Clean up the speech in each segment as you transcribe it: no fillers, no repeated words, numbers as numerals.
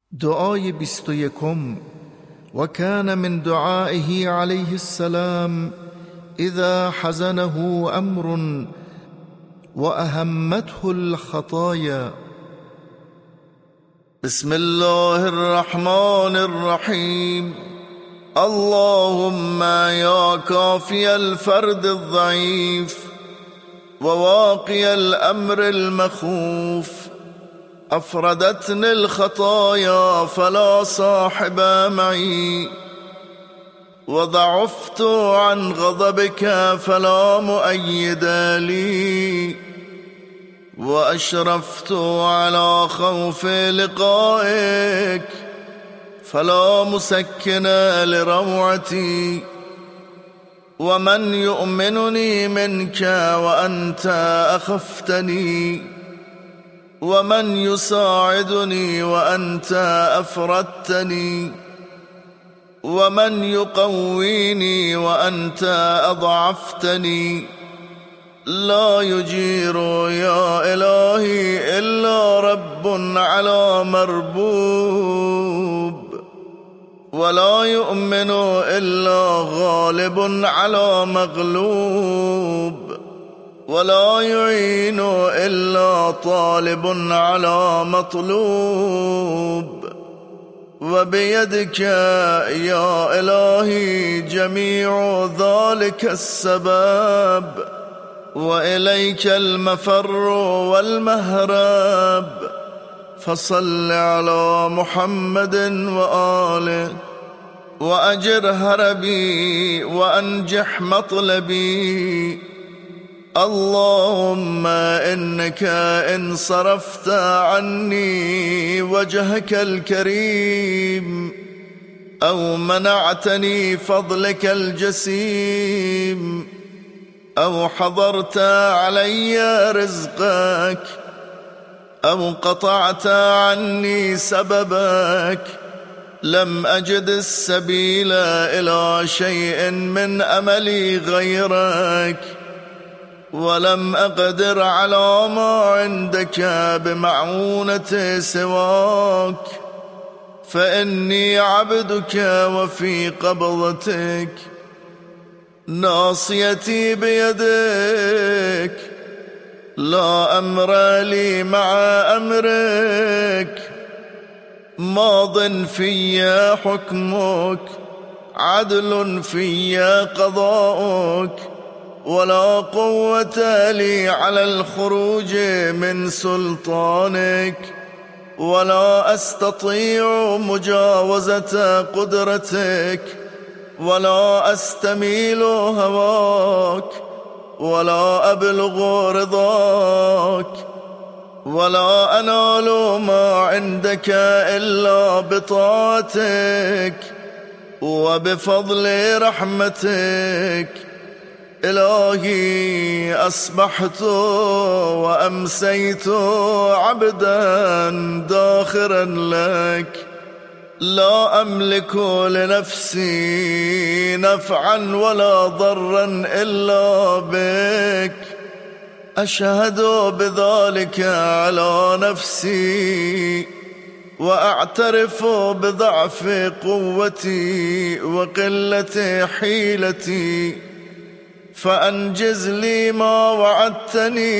دعای 21. وكان من دعائه عليه السلام إذا حزنه أمر وأهمته الخطايا. بسم الله الرحمن الرحيم. اللهم يا كافي الفرد الضعيف وواقي الأمر المخوف، أفردتني الخطايا فلا صاحب معي، وضعفت عن غضبك فلا مؤيد لي، وأشرفت على خوف لقائك فلا مسكن لروعتي. ومن يؤمنني منك وأنت أخفتني، ومن يساعدني وأنت أفردتني، ومن يقويني وأنت أضعفتني. لا يجير يا إلهي إلا رب على مربوب، ولا يؤمن إلا غالب على مغلوب، ولا يعين إلا طالب على مطلوب. وبيدك يا إلهي جميع ذلك السبب، وإليك المفر والمهرب. فصل على محمد وآله، وأجر هربي وأنجح مطلبي. اللهم إنك إن صرفت عني وجهك الكريم، أو منعتني فضلك الجسيم، أو حضرت علي رزقك، أو قطعت عني سببك، لم أجد السبيل إلى شيء من أملي غيرك، ولم أقدر على ما عندك بمعونة سواك. فإني عبدك وفي قبضتك، ناصيتي بيدك، لا أمر لي مع أمرك. ماض في حكمك، عدل في قضاؤك، ولا قوة لي على الخروج من سلطانك، ولا أستطيع مجاوزة قدرتك، ولا أستميل هواك، ولا أبلغ رضاك، ولا أنال ما عندك إلا بطاعتك وبفضل رحمتك. إلهي أصبحت وأمسيت عبدا داخرا لك، لا أملك لنفسي نفعا ولا ضرا إلا بك. أشهد بذلك على نفسي، وأعترف بضعف قوتي وقلة حيلتي. فأنجز لي ما وعدتني،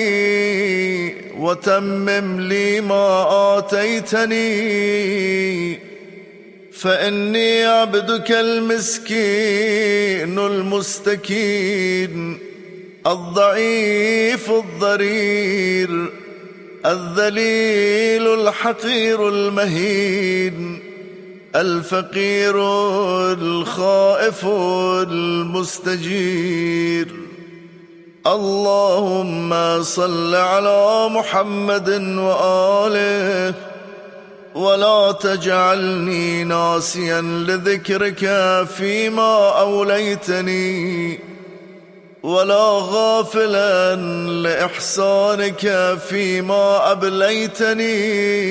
وتمم لي ما آتيتني. فإني عبدك المسكين المستكين، الضعيف الضرير، الذليل الحقير المهين، الفقير الخائف المستجير. اللهم صل على محمد وآله، ولا تجعلني ناسيا لذكرك فيما أوليتني، ولا غافلا لإحسانك فيما أبليتني،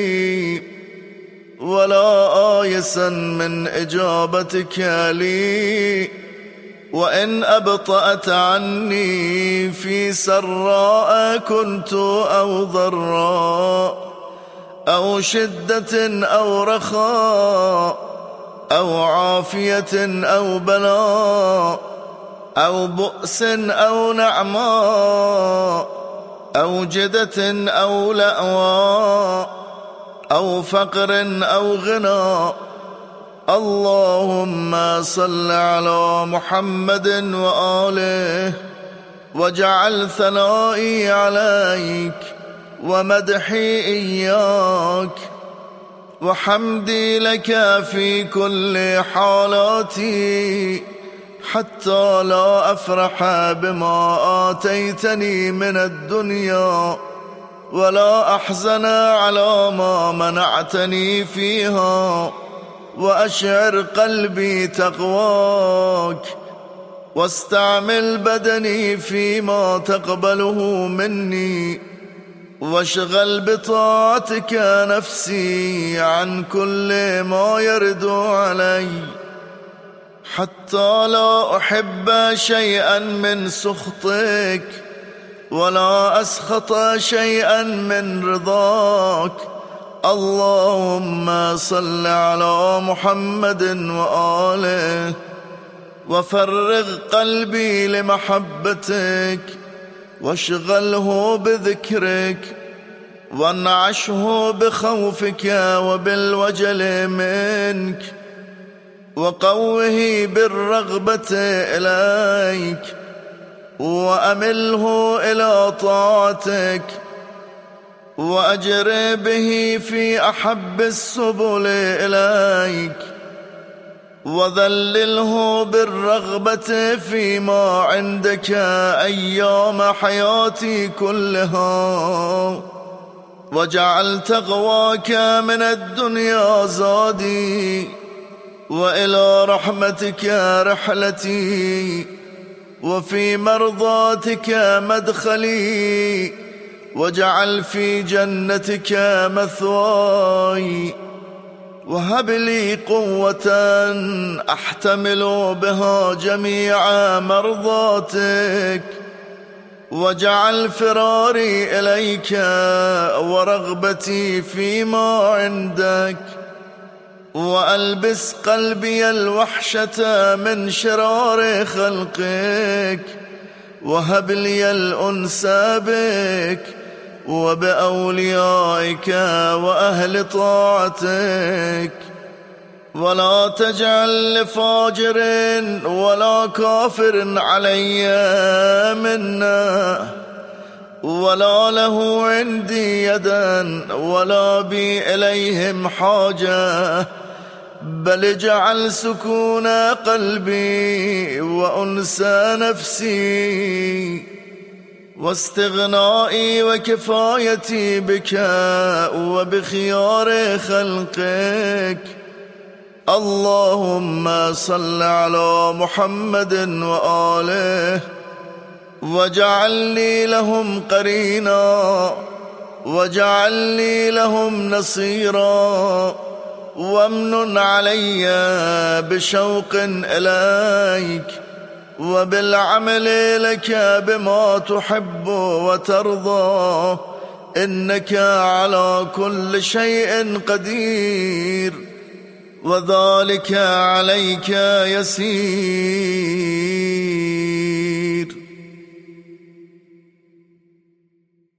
ولا آيسا من إجابتك لي، وإن أبطأت عني في سراء كنت أو ضراء، أو شدة أو رخاء، أو عافية أو بلاء، أو بؤس أو نعماء، أو جدة أو لأواء، أو فقر أو غنى. اللهم صل على محمد وآله، واجعل ثنائي عليك ومدحي إياك وحمدي لك في كل حالاتي، حتى لا أفرح بما آتيتني من الدنيا، ولا أحزن على ما منعتني فيها، وأشعر قلبي تقواك، واستعمل بدني فيما تقبله مني، واشغل بطاعتك نفسي عن كل ما يرد علي، حتى لا أحب شيئا من سخطك، ولا أسخط شيئا من رضاك. اللهم صل على محمد وآله، وفرغ قلبي لمحبتك، واشغله بذكرك، وانعشه بخوفك وبالوجل منك، وقوه بالرغبة إليك، وأمله إلى طاعتك، وأجر به في أحب السبل إليك، وذلله بالرغبة فيما عندك أيام حياتي كلها، واجعل تقواك من الدنيا زادي، وإلى رحمتك رحلتي، وفي مرضاتك مدخلي، واجعل في جنتك مثواي، وهب لي قوة أحتمل بها جميع مرضاتك، واجعل فراري إليك ورغبتي فيما عندك، وألبس قلبي الوحشة من شرار خلقك، وهب لي الأنس بك وبأوليائك وأهل طاعتك، ولا تجعل لفاجر ولا كافر علي منا، ولا له عندي يدا ولا بي إليهم حاجة، بل اجعل سكون قلبي وأنس نفسي واستغنائي وكفايتي بك وبخيار خلقك. اللهم صل على محمد وآله، واجعل لي لهم قرينا، واجعل لي لهم نصيرا، وامنن علي بشوق إليك وبالعمل لك بما تحب وترضى، إنك على كل شيء قدير، وذلك عليك يسير.